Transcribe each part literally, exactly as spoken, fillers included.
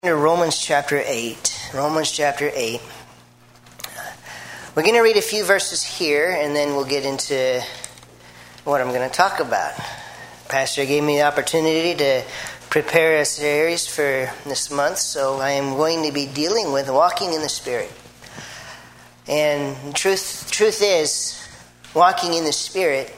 Romans chapter eight. Romans chapter eight. We're going to read a few verses here, and then we'll get into what I'm going to talk about. Pastor gave me the opportunity to prepare a series for this month, so I am going to be dealing with walking in the Spirit. And truth, truth is, walking in the Spirit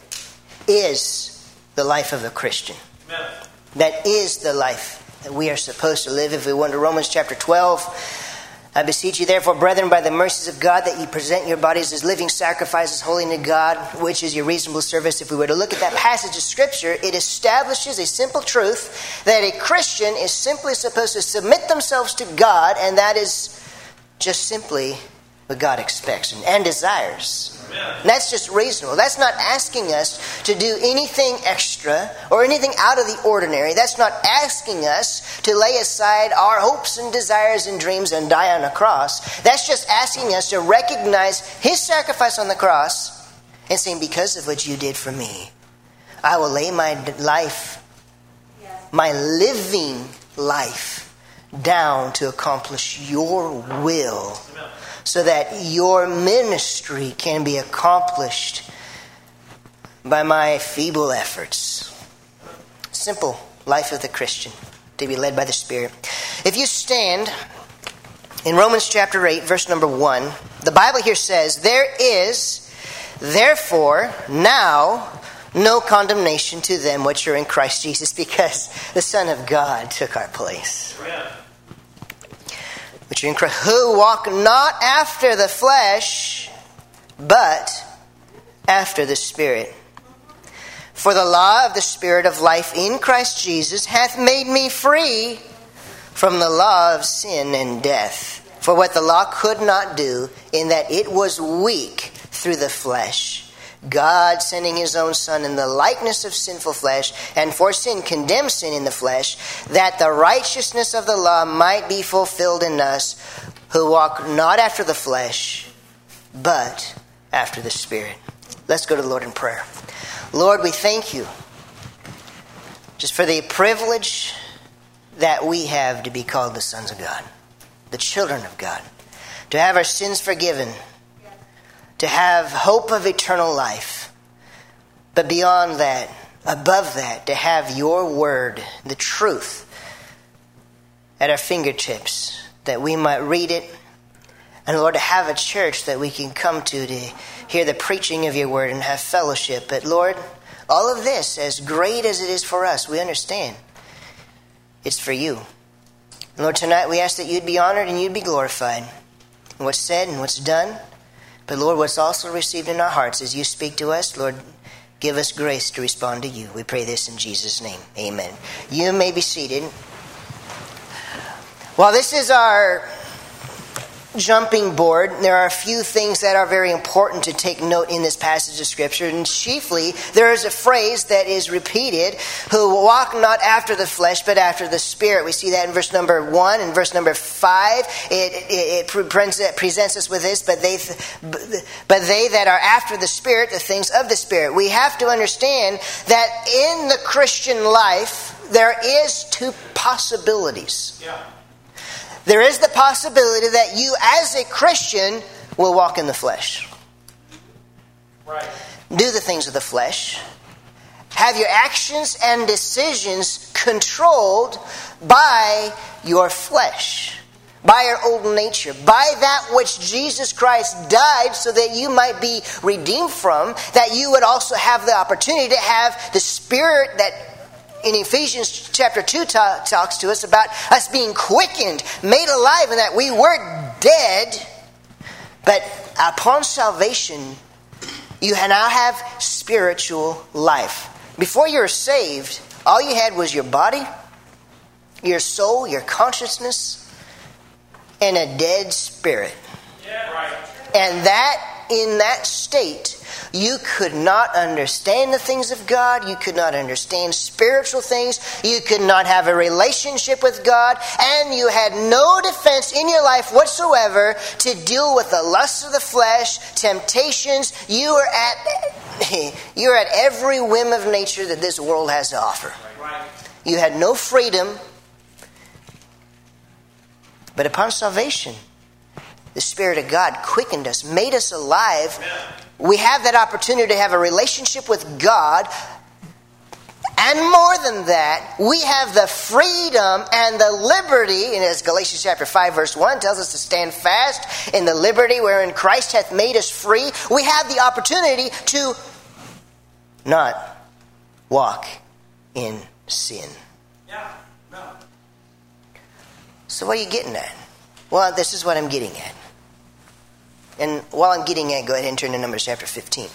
is the life of a Christian. Amen. That is the life that we are supposed to live. If we went to Romans chapter twelve, I beseech you therefore, brethren, by the mercies of God, that ye present your bodies as living sacrifices, holy to God, which is your reasonable service. If we were to look at that passage of Scripture, it establishes a simple truth that a Christian is simply supposed to submit themselves to God, and that is just simply what God expects and, and desires. And that's just reasonable. That's not asking us to do anything extra or anything out of the ordinary. That's not asking us to lay aside our hopes and desires and dreams and die on a cross. That's just asking us to recognize His sacrifice on the cross and saying, because of what you did for me, I will lay my life, my living life, down to accomplish your will, so that your ministry can be accomplished by my feeble efforts. Simple life of the Christian, to be led by the Spirit. If you stand in Romans chapter eight, verse number one, the Bible here says, there is therefore now no condemnation to them which are in Christ Jesus, because the Son of God took our place. Yeah. Which are in Christ, who walk not after the flesh, but after the Spirit. For the law of the Spirit of life in Christ Jesus hath made me free from the law of sin and death. For what the law could not do, in that it was weak through the flesh, God sending His own Son in the likeness of sinful flesh, and for sin condemned sin in the flesh, that the righteousness of the law might be fulfilled in us, who walk not after the flesh, but after the Spirit. Let's go to the Lord in prayer. Lord, we thank you just for the privilege that we have to be called the sons of God, the children of God, to have our sins forgiven, to have hope of eternal life. But beyond that, above that, to have your word, the truth, at our fingertips, that we might read it. And Lord, to have a church that we can come to to hear the preaching of your word and have fellowship. But Lord, all of this, as great as it is for us, we understand it's for you. And Lord, tonight we ask that you'd be honored and you'd be glorified in what's said and what's done. But Lord, what's also received in our hearts as you speak to us, Lord, give us grace to respond to you. We pray this in Jesus' name. Amen. You may be seated. Well, this is our jumping board. There are a few things that are very important to take note in this passage of Scripture. And chiefly, there is a phrase that is repeated, who walk not after the flesh, but after the Spirit. We see that in verse number one and verse number five. It, it, it presents us with this, but they, but they that are after the Spirit, the things of the Spirit. We have to understand that in the Christian life, there is two possibilities. Yeah. There is the possibility that you, as a Christian, will walk in the flesh. Right. Do the things of the flesh. Have your actions and decisions controlled by your flesh, by your old nature, by that which Jesus Christ died so that you might be redeemed from, that you would also have the opportunity to have the Spirit that in Ephesians chapter two ta- talks to us about us being quickened, made alive, and that we were dead. But upon salvation, you now have spiritual life. Before you were saved, all you had was your body, your soul, your consciousness, and a dead spirit. Yeah, right. And that, in that state, you could not understand the things of God. You could not understand spiritual things. You could not have a relationship with God. And you had no defense in your life whatsoever to deal with the lusts of the flesh, temptations. You were at, you were at every whim of nature that this world has to offer. You had no freedom. But upon salvation, the Spirit of God quickened us, made us alive. We have that opportunity to have a relationship with God. And more than that, we have the freedom and the liberty, and as Galatians chapter five verse one tells us to stand fast in the liberty wherein Christ hath made us free. We have the opportunity to not walk in sin. Yeah, no. So what are you getting at? Well, this is what I'm getting at. And while I'm getting at, go ahead and turn to Numbers chapter fifteen.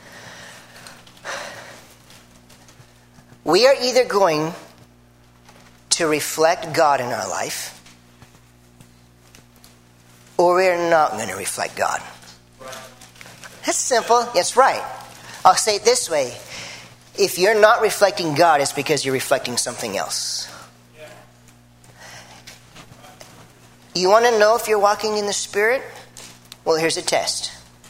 We are either going to reflect God in our life, or we are not going to reflect God. Right. That's simple. That's right. I'll say it this way. If you're not reflecting God, it's because you're reflecting something else. Yeah. You want to know if you're walking in the Spirit? Well, here's a test.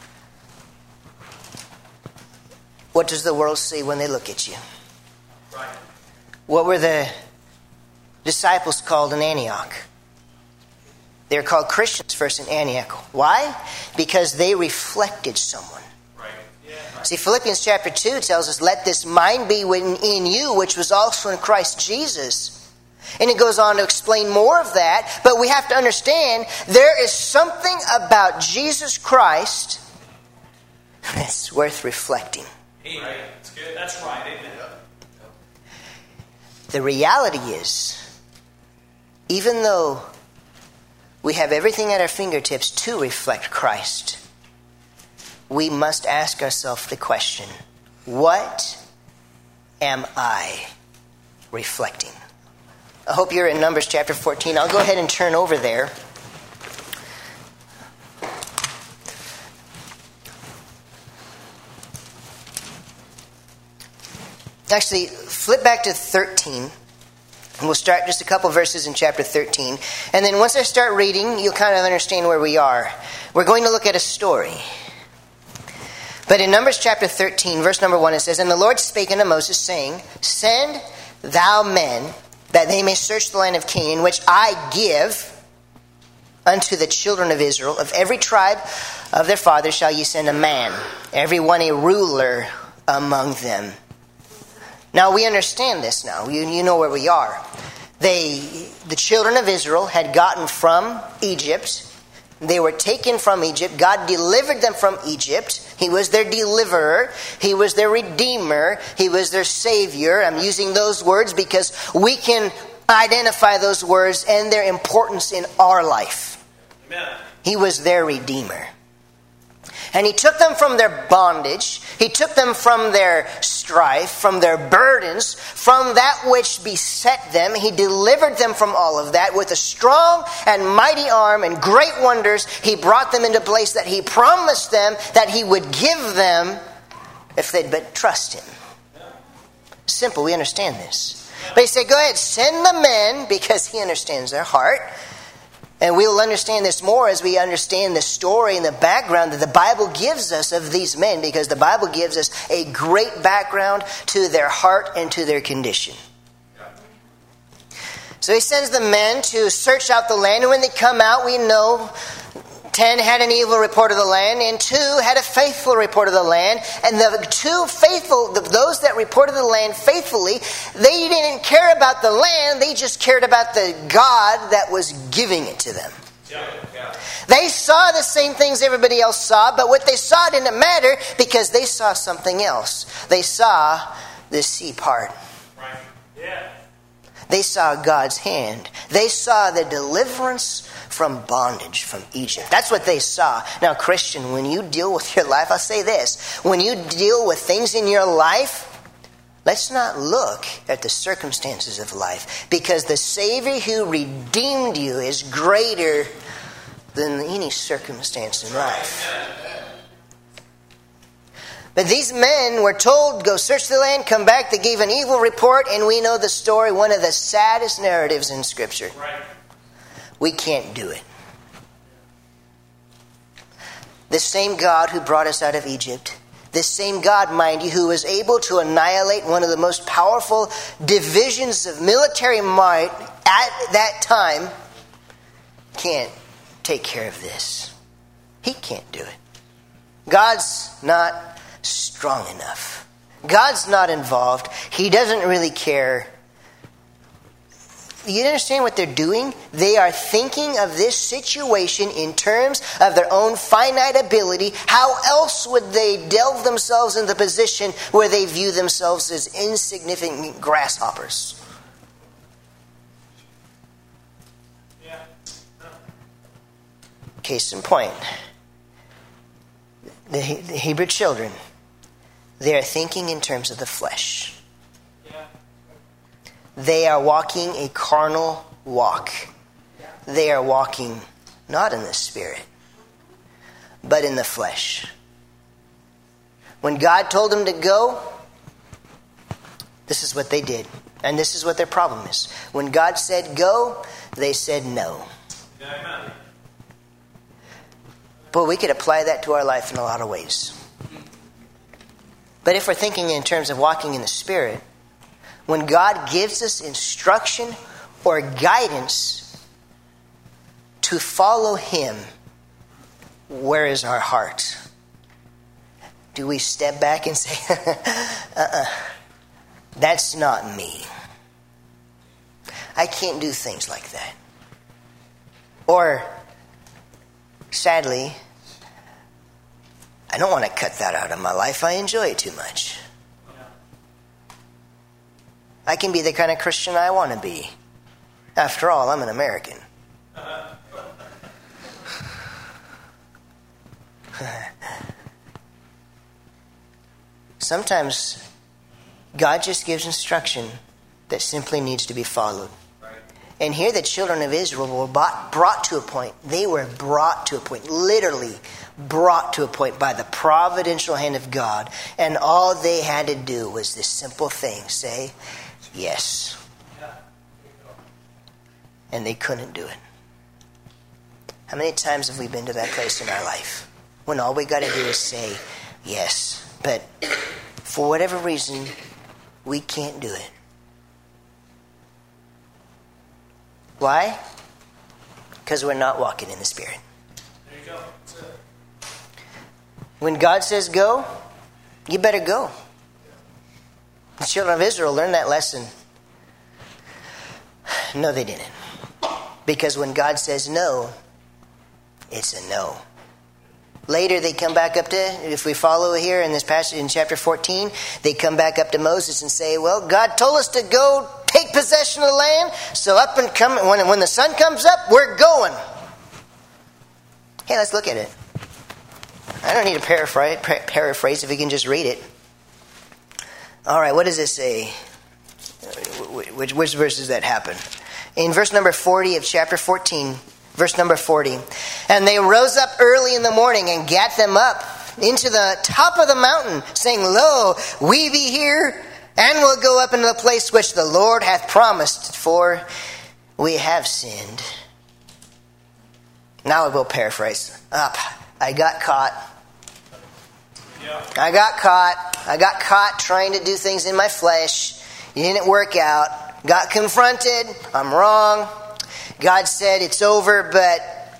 What does the world see when they look at you? Right. What were the disciples called in Antioch? They were called Christians first in Antioch. Why? Because they reflected someone. Right. Yeah. Right. See, Philippians chapter two tells us, let this mind be in you, which was also in Christ Jesus. And it goes on to explain more of that. But we have to understand, there is something about Jesus Christ that's worth reflecting. Right. That's good. That's right. Amen. The reality is, even though we have everything at our fingertips to reflect Christ, we must ask ourselves the question, what am I reflecting? I hope you're in Numbers chapter fourteen. I'll go ahead and turn over there. Actually, flip back to thirteen. And we'll start just a couple verses in chapter thirteen. And then once I start reading, you'll kind of understand where we are. We're going to look at a story. But in Numbers chapter thirteen, verse number one, it says, And the Lord spake unto Moses, saying, Send thou men, that they may search the land of Canaan, which I give unto the children of Israel. Of every tribe of their fathers shall ye send a man, every one a ruler among them. Now we understand this now. You, you know where we are. They, the children of Israel had gotten from Egypt. They were taken from Egypt. God delivered them from Egypt. He was their deliverer. He was their redeemer. He was their savior. I'm using those words because we can identify those words and their importance in our life. Amen. He was their redeemer. And he took them from their bondage. He took them from their strife, from their burdens, from that which beset them. He delivered them from all of that with a strong and mighty arm and great wonders. He brought them into a place that he promised them that he would give them if they'd but trust him. Simple, we understand this. But he said, go ahead, send the men, because he understands their heart. And we'll understand this more as we understand the story and the background that the Bible gives us of these men, because the Bible gives us a great background to their heart and to their condition. So he sends the men to search out the land, and when they come out, we know ten had an evil report of the land, and two had a faithful report of the land. And the two faithful, those that reported the land faithfully, they didn't care about the land, they just cared about the God that was giving it to them. Yeah, yeah. They saw the same things everybody else saw, but what they saw didn't matter because they saw something else. They saw the sea part. Right. Yeah. They saw God's hand. They saw the deliverance from bondage from Egypt. That's what they saw. Now, Christian, when you deal with your life, I'll say this. When you deal with things in your life, let's not look at the circumstances of life, because the Savior who redeemed you is greater than any circumstance in life. But these men were told, go search the land, come back. They gave an evil report, and we know the story, one of the saddest narratives in Scripture. Right. We can't do it. The same God who brought us out of Egypt, this same God, mind you, who was able to annihilate one of the most powerful divisions of military might at that time, can't take care of this. He can't do it. God's not strong enough. God's not involved. He doesn't really care. You understand what they're doing? They are thinking of this situation in terms of their own finite ability. How else would they delve themselves into the position where they view themselves as insignificant grasshoppers? Yeah. Case in point, the, the Hebrew children, they are thinking in terms of the flesh. They are walking a carnal walk. They are walking not in the Spirit, but in the flesh. When God told them to go, this is what they did. And this is what their problem is. When God said go, they said no. Amen. But we could apply that to our life in a lot of ways. But if we're thinking in terms of walking in the Spirit, when God gives us instruction or guidance to follow Him, where is our heart? Do we step back and say, uh-uh, that's not me. I can't do things like that. Or, sadly, I don't want to cut that out of my life. I enjoy it too much. I can be the kind of Christian I want to be. After all, I'm an American. Sometimes God just gives instruction that simply needs to be followed. And here the children of Israel were brought, brought to a point. They were brought to a point, literally brought to a point by the providential hand of God. And all they had to do was this simple thing, say, yes. And they couldn't do it. How many times have we been to that place in our life when all we got to do is say yes, but for whatever reason, we can't do it? Why? Because we're not walking in the Spirit. There you go. That's it. When God says go, you better go. The children of Israel learned that lesson. No, they didn't. Because when God says no, it's a no. Later they come back up to, if we follow here in this passage in chapter fourteen, they come back up to Moses and say, well, God told us to go take possession of the land, so up and come, when, when the sun comes up, we're going. Hey, let's look at it. I don't need to paraphrase, paraphrase if we can just read it. All right, what does it say? Which, which verse does that happen? In verse number forty of chapter fourteen, verse number forty. And they rose up early in the morning and gat them up into the top of the mountain, saying, lo, we be here, and will go up into the place which the Lord hath promised, for we have sinned. Now I will paraphrase. Up, I got caught. Yeah. I got caught. I got caught trying to do things in my flesh. It didn't work out. Got confronted. I'm wrong. God said it's over, but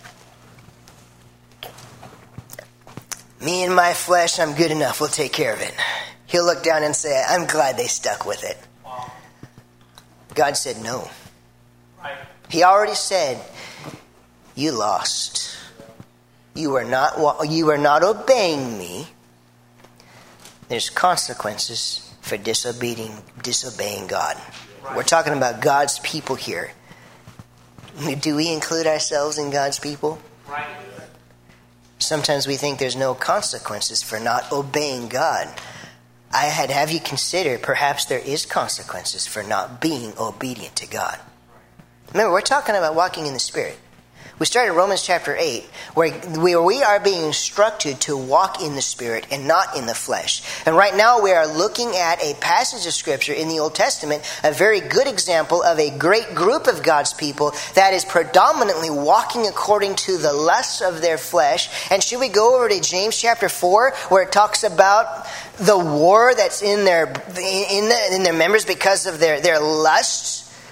me and my flesh, I'm good enough. We'll take care of it. He'll look down and say, I'm glad they stuck with it. Wow. God said no. Right. He already said, you lost. You are not, you are not obeying me. There's consequences for disobeying, disobeying God. Right. We're talking about God's people here. Do we include ourselves in God's people? Right. Sometimes we think there's no consequences for not obeying God. I had have you consider perhaps there is consequences for not being obedient to God. Remember, we're talking about walking in the Spirit. We started Romans chapter eight, where we are being instructed to walk in the Spirit and not in the flesh. And right now we are looking at a passage of Scripture in the Old Testament, a very good example of a great group of God's people that is predominantly walking according to the lusts of their flesh. And should we go over to James chapter four, where it talks about the war that's in their in, the, in their members because of their, their lusts?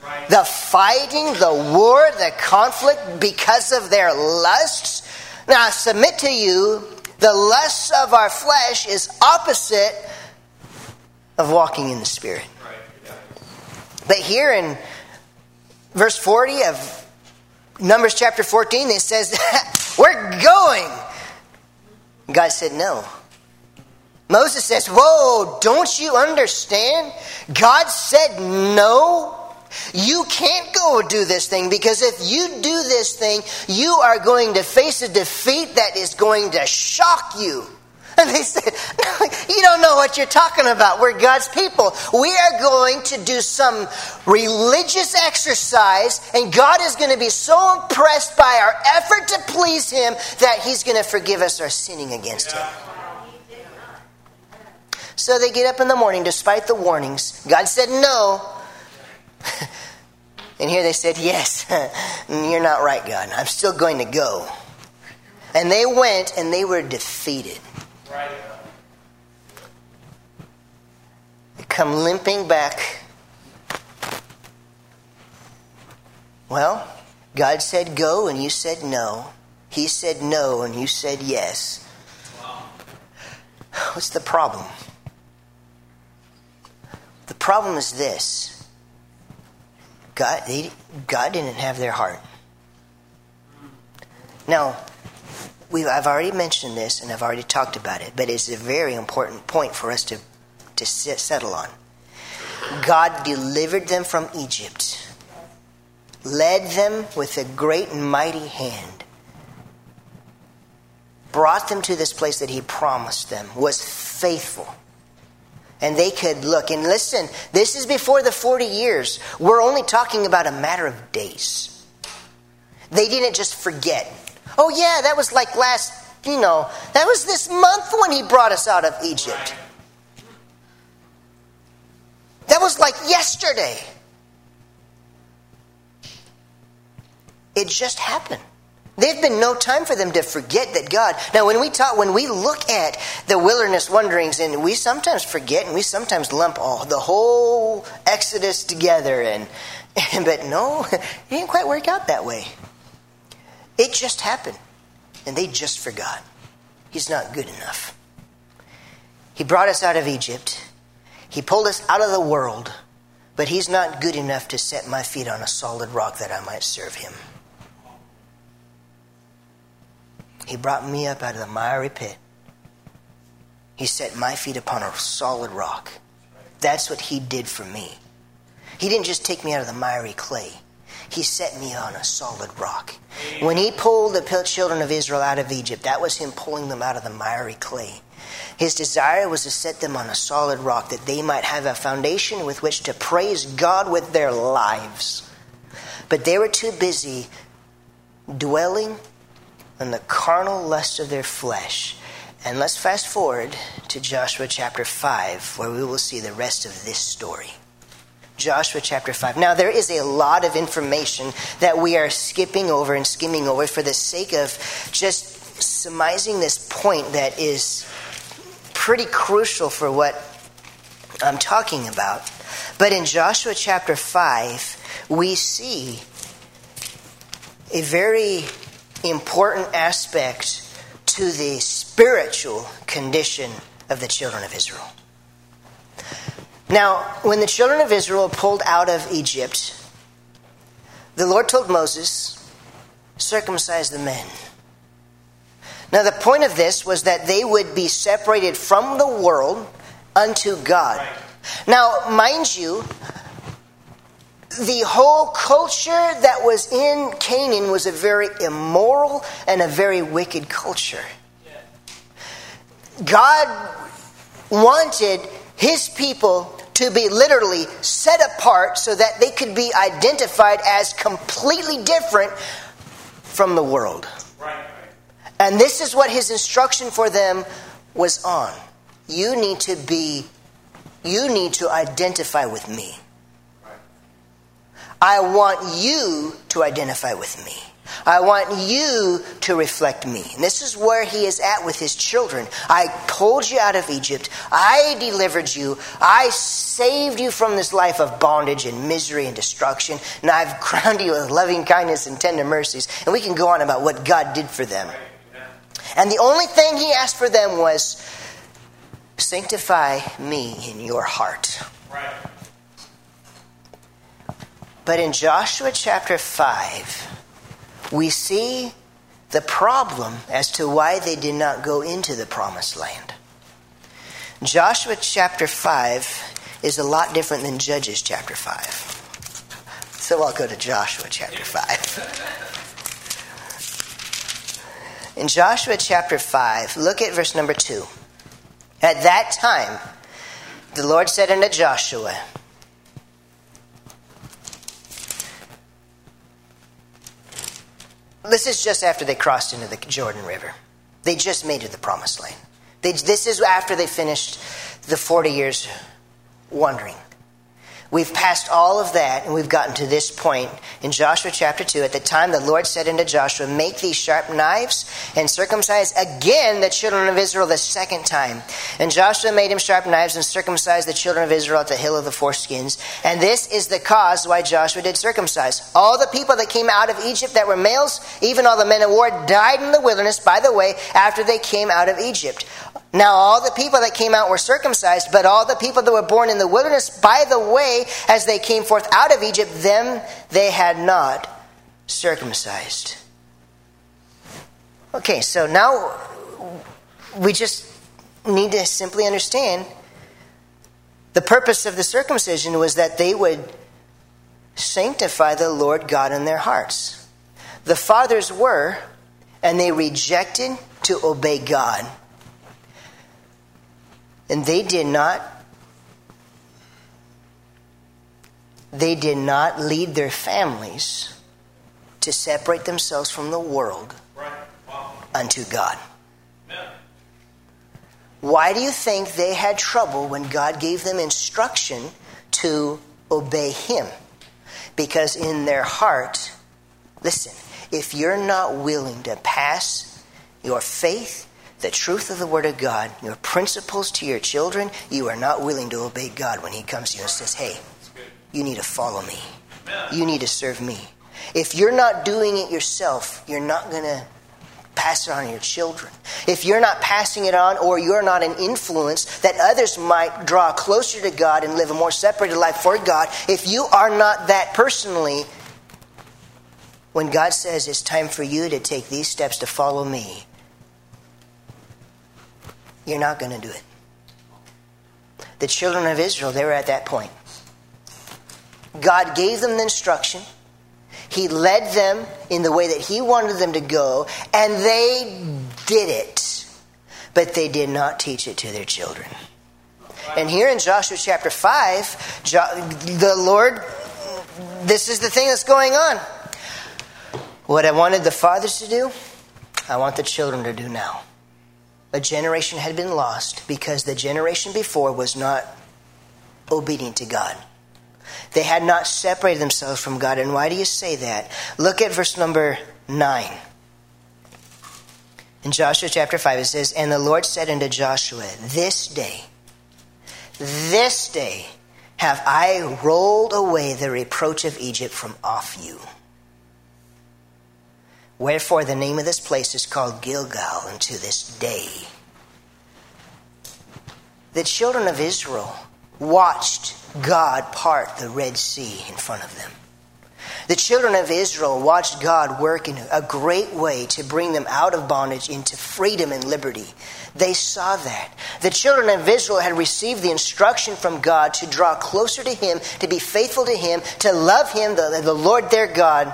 Right. The fighting, the war, the conflict because of their lusts. Now, I submit to you, the lusts of our flesh is opposite of walking in the Spirit. Right. Yeah. But here in verse forty of Numbers chapter fourteen, it says, we're going. God said no. Moses says, whoa, don't you understand? God said no. You can't go do this thing, because if you do this thing, you are going to face a defeat that is going to shock you. And they said, no, you don't know what you're talking about. We're God's people. We are going to do some religious exercise, and God is going to be so impressed by our effort to please Him that He's going to forgive us our sinning against Him. So they get up in the morning despite the warnings. God said no. And here they said, yes, you're not right, God. I'm still going to go. And they went and they were defeated. Right. They come limping back. Well, God said go and you said no. He said no and you said yes. Wow. What's the problem? The problem is this. God, they, God didn't have their heart. Now, we I've already mentioned this and I've already talked about it, but it's a very important point for us to, to sit, settle on. God delivered them from Egypt, led them with a great and mighty hand, brought them to this place that He promised them, was faithful. And they could look. And listen, this is before the forty years. We're only talking about a matter of days. They didn't just forget. Oh yeah, that was like last, you know, that was this month when He brought us out of Egypt. That was like yesterday. It just happened. There's been no time for them to forget that God. Now, when we talk, when we look at the wilderness wanderings, and we sometimes forget, and we sometimes lump all the whole Exodus together, and, and but no, it didn't quite work out that way. It just happened, and they just forgot. He's not good enough. He brought us out of Egypt. He pulled us out of the world, but He's not good enough to set my feet on a solid rock that I might serve Him. He brought me up out of the miry pit. He set my feet upon a solid rock. That's what He did for me. He didn't just take me out of the miry clay. He set me on a solid rock. When He pulled the children of Israel out of Egypt, that was Him pulling them out of the miry clay. His desire was to set them on a solid rock, that they might have a foundation with which to praise God with their lives. But they were too busy dwelling and the carnal lust of their flesh. And let's fast forward to Joshua chapter five, where we will see the rest of this story. Joshua chapter five. Now, there is a lot of information that we are skipping over and skimming over for the sake of just surmising this point that is pretty crucial for what I'm talking about. But in Joshua chapter five, we see a very important aspect to the spiritual condition of the children of Israel. Now, when the children of Israel pulled out of Egypt, the Lord told Moses, circumcise the men. Now, the point of this was that they would be separated from the world unto God. Right. Now, mind you, the whole culture that was in Canaan was a very immoral and a very wicked culture. God wanted His people to be literally set apart so that they could be identified as completely different from the world. Right. And this is what His instruction for them was on. You need to be, you need to identify with me. I want you to identify with me. I want you to reflect me. And this is where he is at with his children. I pulled you out of Egypt. I delivered you. I saved you from this life of bondage and misery and destruction. And I've crowned you with loving kindness and tender mercies. And we can go on about what God did for them. And the only thing he asked for them was, sanctify me in your heart. Right. But in Joshua chapter five, we see the problem as to why they did not go into the promised land. Joshua chapter five is a lot different than Judges chapter five. So I'll go to Joshua chapter five. In Joshua chapter five, look at verse number two. At that time, the Lord said unto Joshua, this is just after they crossed into the Jordan River. They just made it to the promised land. They, this is after they finished the forty years wandering. We've passed all of that, and we've gotten to this point in Joshua chapter two. At the time the Lord said unto Joshua, make these sharp knives and circumcise again the children of Israel the second time. And Joshua made him sharp knives and circumcised the children of Israel at the hill of the foreskins. And this is the cause why Joshua did circumcise. All the people that came out of Egypt that were males, even all the men of war, died in the wilderness by the way after they came out of Egypt. Now all the people that came out were circumcised, but all the people that were born in the wilderness by the way as they came forth out of Egypt, them they had not circumcised. Okay, so now we just need to simply understand the purpose of the circumcision was that they would sanctify the Lord God in their hearts. The fathers were, and they rejected to obey God. And they did not they did not lead their families to separate themselves from the world Right. Wow. unto God. Yeah. Why do you think they had trouble when God gave them instruction to obey him? Because in their heart, listen, if you're not willing to pass your faith, the truth of the Word of God, your principles to your children, you are not willing to obey God when he comes to you and says, hey, you need to follow me. You need to serve me. If you're not doing it yourself, you're not going to pass it on to your children. If you're not passing it on, or you're not an influence that others might draw closer to God and live a more separated life for God, if you are not that personally, when God says it's time for you to take these steps to follow me, you're not going to do it. The children of Israel, they were at that point. God gave them the instruction. He led them in the way that he wanted them to go, and they did it. But they did not teach it to their children. And here in Joshua chapter five, the Lord, this is the thing that's going on. What I wanted the fathers to do, I want the children to do now. A generation had been lost because the generation before was not obedient to God. They had not separated themselves from God. And why do you say that? Look at verse number nine. In Joshua chapter five it says, and the Lord said unto Joshua, this day, this day have I rolled away the reproach of Egypt from off you. Wherefore the name of this place is called Gilgal unto this day. The children of Israel watched God part the Red Sea in front of them. The children of Israel watched God work in a great way to bring them out of bondage into freedom and liberty. They saw that. The children of Israel had received the instruction from God to draw closer to him, to be faithful to him, to love him, the, the Lord their God.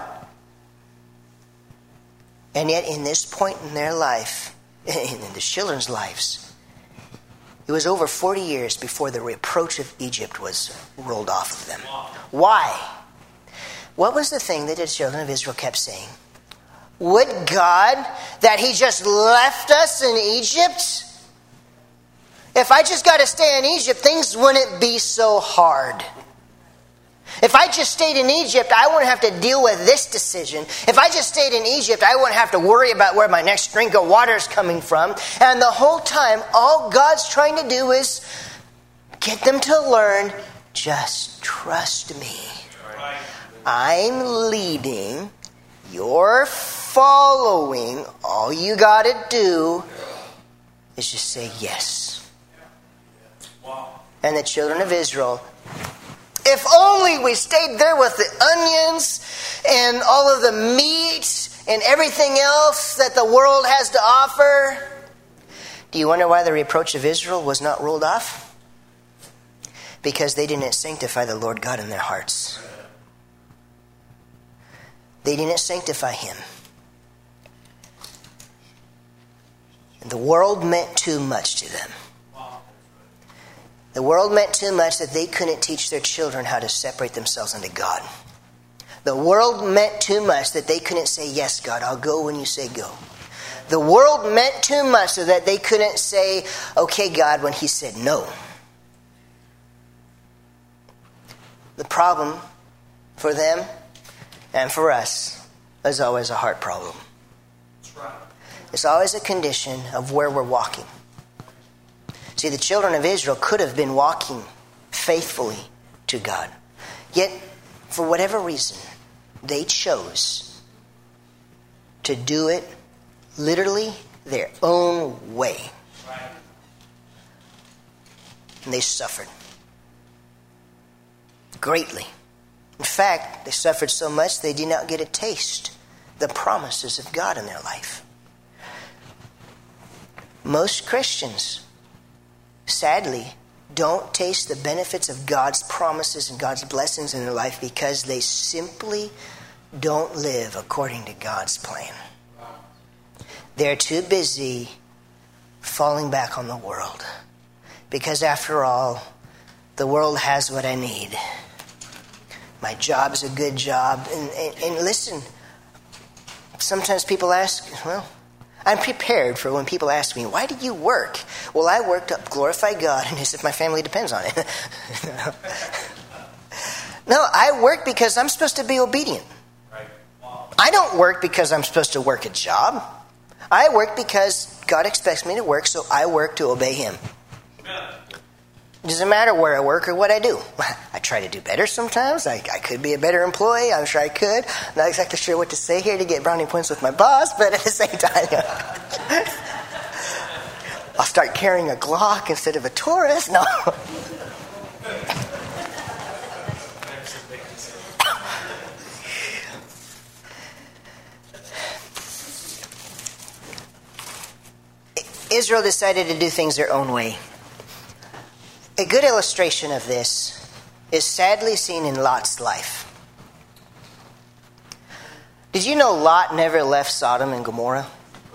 And yet in this point in their life, in the children's lives, it was over forty years before the reproach of Egypt was rolled off of them. Why? What was the thing that the children of Israel kept saying? Would God that he just left us in Egypt? If I just got to stay in Egypt, things wouldn't be so hard. If I just stayed in Egypt, I wouldn't have to deal with this decision. If I just stayed in Egypt, I wouldn't have to worry about where my next drink of water is coming from. And the whole time, all God's trying to do is get them to learn, just trust me. I'm leading, you're following. All you got to do is just say yes. And the children of Israel, if only we stayed there with the onions and all of the meat and everything else that the world has to offer. Do you wonder why the reproach of Israel was not ruled off? Because they didn't sanctify the Lord God in their hearts. They didn't sanctify Him. And the world meant too much to them. The world meant too much that they couldn't teach their children how to separate themselves unto God. The world meant too much that they couldn't say, yes, God, I'll go when you say go. The world meant too much so that they couldn't say, okay, God, when He said no. The problem for them and for us is always a heart problem. It's always a condition of where we're walking. See, the children of Israel could have been walking faithfully to God. Yet, for whatever reason, they chose to do it literally their own way. And they suffered greatly. In fact, they suffered so much they did not get to taste the promises of God in their life. Most Christians, sadly, don't taste the benefits of God's promises and God's blessings in their life because they simply don't live according to God's plan. They're too busy falling back on the world. Because after all, the world has what I need. My job's a good job. And, and, and listen, sometimes people ask, well, I'm prepared for when people ask me, why do you work? Well, I work to glorify God and as if my family depends on it. No, I work because I'm supposed to be obedient. I don't work because I'm supposed to work a job. I work because God expects me to work, so I work to obey Him. It doesn't matter where I work or what I do. I try to do better sometimes. I, I could be a better employee. I'm sure I could. I'm not exactly sure what to say here to get brownie points with my boss, but at the same time, I'll start carrying a Glock instead of a Taurus. No. Israel decided to do things their own way. A good illustration of this is sadly seen in Lot's life. Did you know Lot never left Sodom and Gomorrah?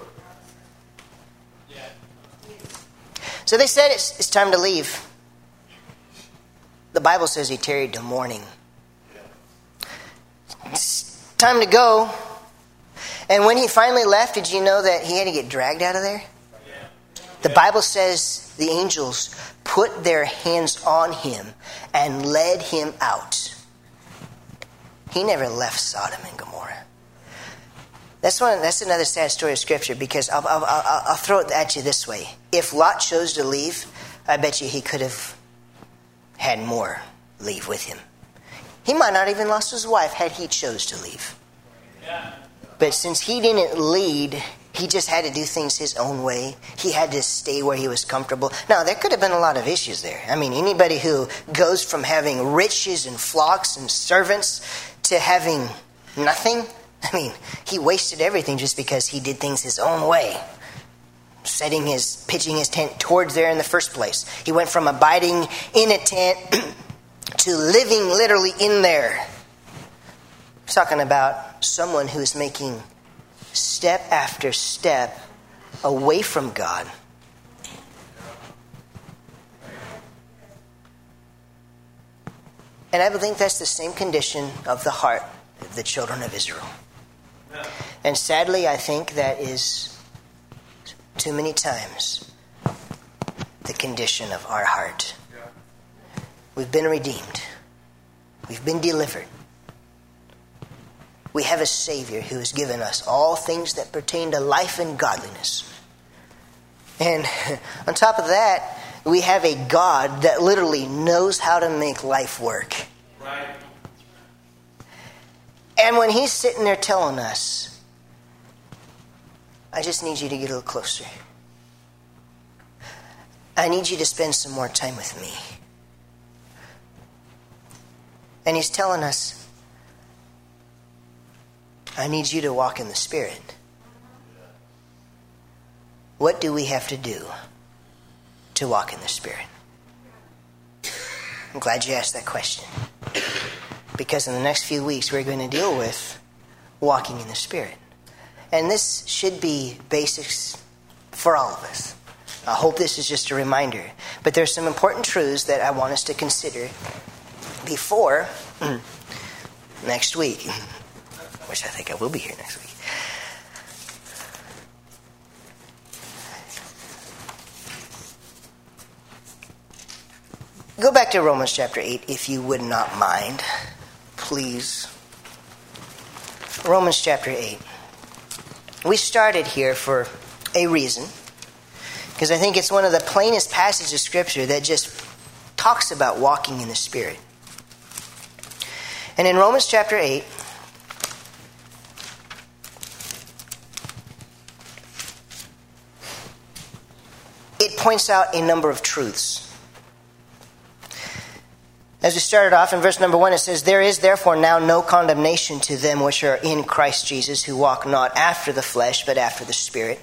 Yeah. So they said it's, it's time to leave. The Bible says he tarried till morning. It's time to go. And when he finally left, did you know that he had to get dragged out of there? The Bible says the angels put their hands on him and led him out. He never left Sodom and Gomorrah. That's one. That's another sad story of Scripture because I'll, I'll, I'll, I'll throw it at you this way. If Lot chose to leave, I bet you he could have had more leave with him. He might not even lost his wife had he chose to leave. Yeah. But since he didn't lead, he just had to do things his own way. He had to stay where he was comfortable. Now, there could have been a lot of issues there. I mean, anybody who goes from having riches and flocks and servants to having nothing, I mean, he wasted everything just because he did things his own way. Setting his, pitching his tent towards there in the first place. He went from abiding in a tent to living literally in there. He's talking about someone who's making step after step away from God. And I think that's the same condition of the heart of the children of Israel. And sadly, I think that is too many times the condition of our heart. We've been redeemed. We've been delivered. We have a Savior who has given us all things that pertain to life and godliness. And on top of that, we have a God that literally knows how to make life work. Right. And when he's sitting there telling us, I just need you to get a little closer. I need you to spend some more time with me. And he's telling us, I need you to walk in the Spirit. What do we have to do to walk in the Spirit? I'm glad you asked that question. Because in the next few weeks, we're going to deal with walking in the Spirit. And this should be basics for all of us. I hope this is just a reminder. But there's some important truths that I want us to consider before next week. Which I think I will be here next week. Go back to Romans chapter eight, if you would not mind, please. Romans chapter eight. We started here for a reason, because I think it's one of the plainest passages of Scripture that just talks about walking in the Spirit. And in Romans chapter eight, it points out a number of truths. As we started off in verse number one, it says, There is therefore now no condemnation to them which are in Christ Jesus, who walk not after the flesh, but after the Spirit.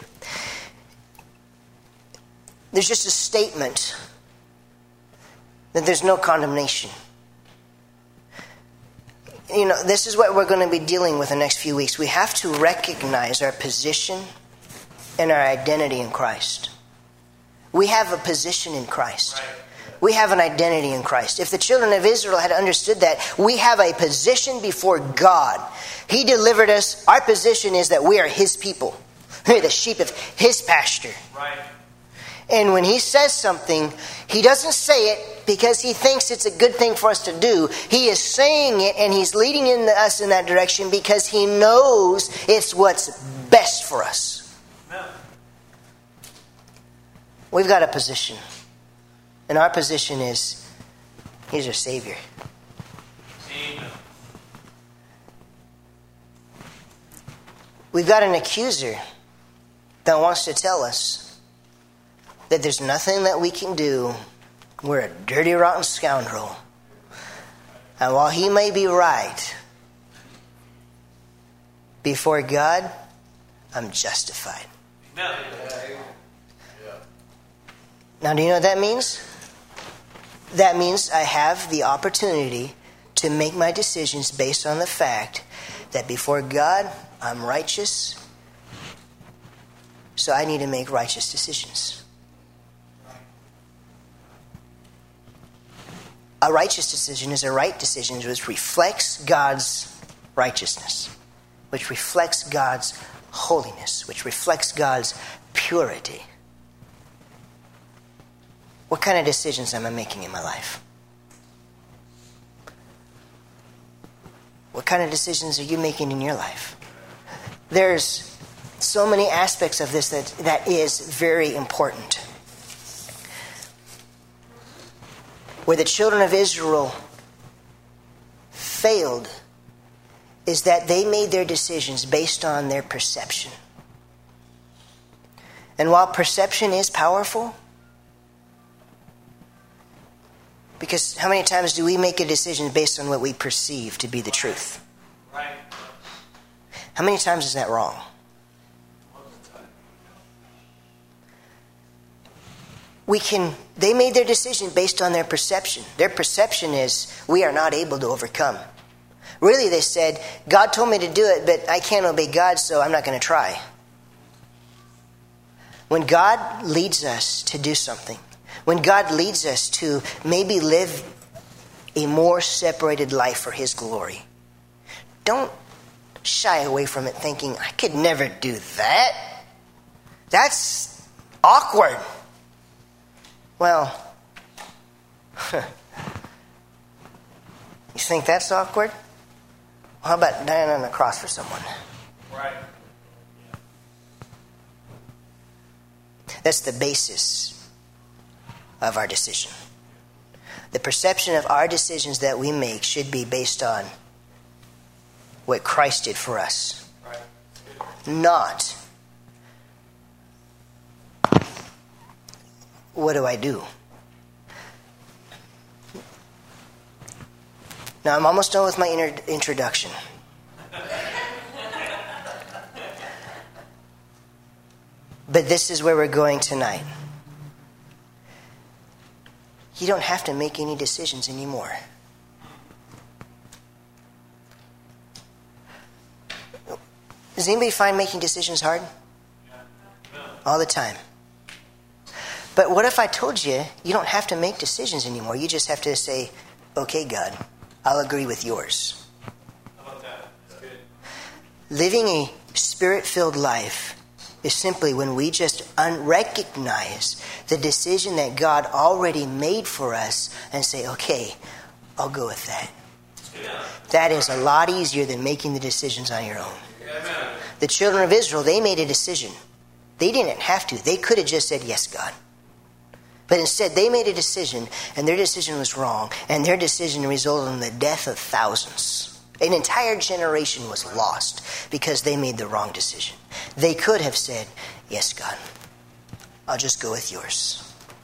There's just a statement that there's no condemnation. You know, this is what we're going to be dealing with the next few weeks. We have to recognize our position and our identity in Christ. We have a position in Christ. We have an identity in Christ. If the children of Israel had understood that, we have a position before God. He delivered us. Our position is that we are His people. We're the sheep of His pasture. Right. And when He says something, He doesn't say it because He thinks it's a good thing for us to do. He is saying it, and He's leading in us in that direction because He knows it's what's best for us. Amen. We've got a position. And our position is, He's our Savior. Amen. We've got an accuser that wants to tell us that there's nothing that we can do. We're a dirty, rotten scoundrel. And while he may be right, before God, I'm justified. Amen. Now, do you know what that means? That means I have the opportunity to make my decisions based on the fact that before God, I'm righteous. So I need to make righteous decisions. A righteous decision is a right decision which reflects God's righteousness, which reflects God's holiness, which reflects God's purity. What kind of decisions am I making in my life? What kind of decisions are you making in your life? There's so many aspects of this that, that is very important. Where the children of Israel failed is that they made their decisions based on their perception. And while perception is powerful, because how many times do we make a decision based on what we perceive to be the truth? Right. How many times is that wrong? We can, they made their decision based on their perception. Their perception is, we are not able to overcome. Really, they said, God told me to do it, but I can't obey God, so I'm not going to try. When God leads us to do something, when God leads us to maybe live a more separated life for His glory, don't shy away from it thinking, I could never do that. That's awkward. Well, You think that's awkward? How about dying on the cross for someone? Right. That's the basis of our decision. The perception of our decisions that we make should be based on what Christ did for us. Right. Not, what do I do? Now, I'm almost done with my inter- introduction. But this is where we're going tonight. You don't have to make any decisions anymore. Does anybody find making decisions hard? All the time. But what if I told you, you don't have to make decisions anymore. You just have to say, okay, God, I'll agree with yours. How about that? That's good. Living a spirit-filled life is simply when we just unrecognize the decision that God already made for us and say, okay, I'll go with that. Yeah. That is a lot easier than making the decisions on your own. Amen. The children of Israel, they made a decision. They didn't have to. They could have just said, yes, God. But instead, they made a decision, and their decision was wrong, and their decision resulted in the death of thousands. An entire generation was lost because they made the wrong decision. They could have said, yes, God, I'll just go with yours.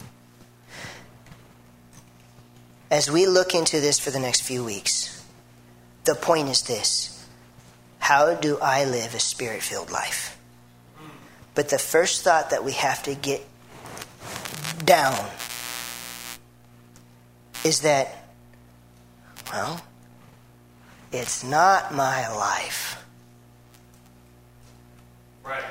As we look into this for the next few weeks, the point is this: how do I live a spirit-filled life? But the first thought that we have to get down is that, well, it's not my life. Right.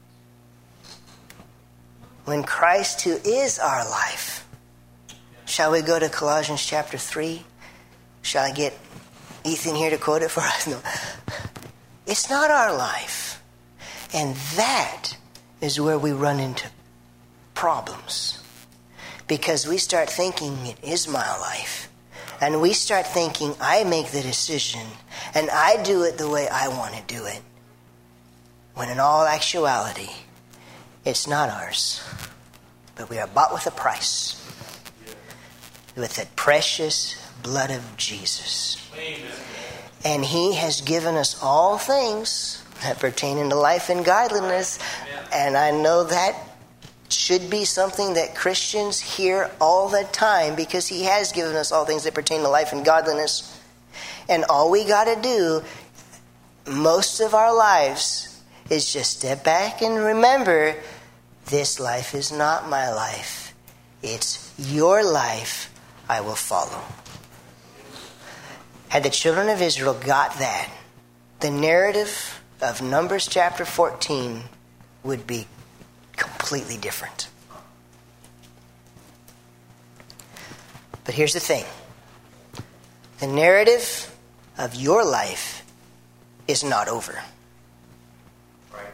When Christ, who is our life, shall we go to Colossians chapter three? Shall I get Ethan here to quote it for us? No. It's not our life. And that is where we run into problems. Because we start thinking it is my life. And we start thinking I make the decision and I do it the way I want to do it. When in all actuality, it's not ours. But we are bought with a price. With the precious blood of Jesus. Amen. And He has given us all things that pertain unto life and godliness. And I know that should be something that Christians hear all the time, because He has given us all things that pertain to life and godliness. And all we got to do most of our lives is just step back and remember, this life is not my life. It's your life I will follow. Had the children of Israel got that, the narrative of Numbers chapter fourteen would be completely different. But here's the thing. The narrative of your life is not over. Right.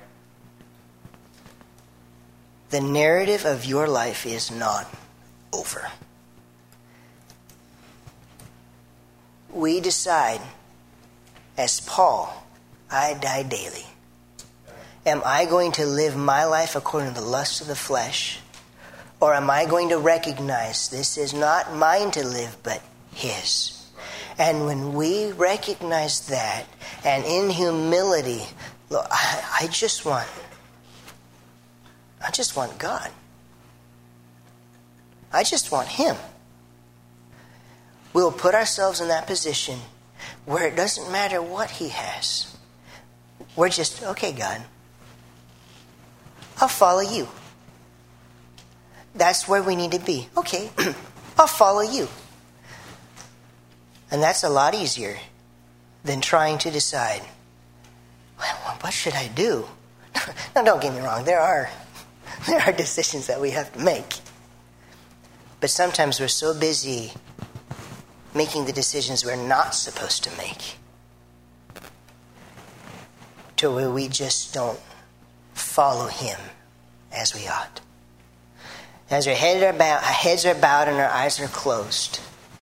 The narrative of your life is not over. We decide, as Paul, I die daily. Am I going to live my life according to the lust of the flesh? Or am I going to recognize this is not mine to live, but His? And when we recognize that, and in humility, look, I, I just want, I just want God. I just want Him. We'll put ourselves in that position where it doesn't matter what He has. We're just, okay, God, I'll follow you. That's where we need to be. Okay, I'll follow you. And that's a lot easier than trying to decide, well, what should I do? Now, don't get me wrong. There are, there are decisions that we have to make. But sometimes we're so busy making the decisions we're not supposed to make, to where we just don't follow Him as we ought. As our heads are bowed, our heads are bowed and our eyes are closed,